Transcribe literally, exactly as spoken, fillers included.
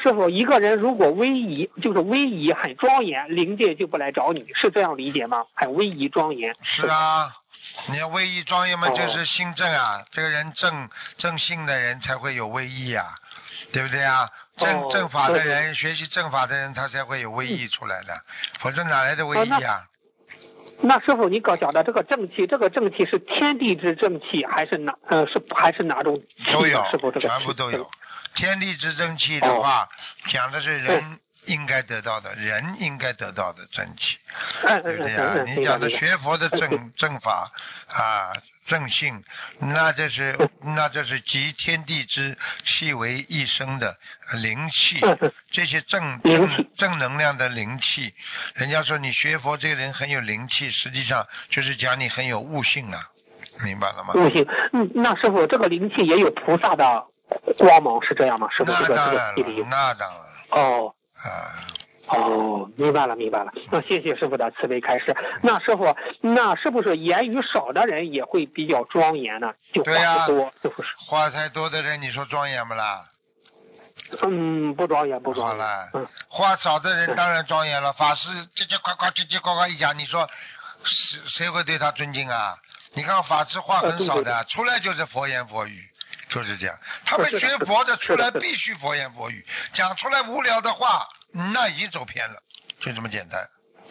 师傅，一个人如果威仪，就是威仪很庄严，灵界就不来找你，是这样理解吗？很威仪庄严。 是啊，你要威仪庄严嘛， 哦就是心正啊，这个人正正性的人才会有威仪啊，对不对啊？正哦正法的对人，学习正法的人，他才会有威仪出来的，否则哪来的威哦那仪啊？ 那师傅，你刚讲的这个正气，这个正气是天地之正气，还是哪呃是还是哪种气呢？ 都有师傅，这个全部气都有。天地之正气的话，讲的是人应该得到的，人应该得到的正气， 嗯嗯对不对啊？ 嗯嗯， 你讲的明白学佛的明白正正法啊，正性，那这是那这是集天地之气为一身的灵气， 嗯嗯这些正正灵气正能量的灵气。人家说你学佛这个人很有灵气，实际上就是讲你很有悟性了，明白了吗？ 悟性。嗯，那师傅，这个灵气也有菩萨的光芒，是这样吗？师傅， 那这个这个当然了气里有。， 那当然了哦。 啊。 哦，明白了，明白了。那谢谢师傅的慈悲开示。那师傅，那是不是言语少的人也会比较庄严呢？就对呀话不多，是不是？ 话太多的人，你说庄严不啦？ 嗯，不庄严，不好庄严。 了， 嗯， 话少的人当然庄严了。法师叽叽呱呱、叽叽呱呱一讲，你说谁谁会对他尊敬啊？你看法师话很少的， 呃对对出来就是佛言佛语，就是这样。他们是的学佛的出来是的是的必须佛言佛语，讲出来无聊的话，那已经走偏了，就这么简单。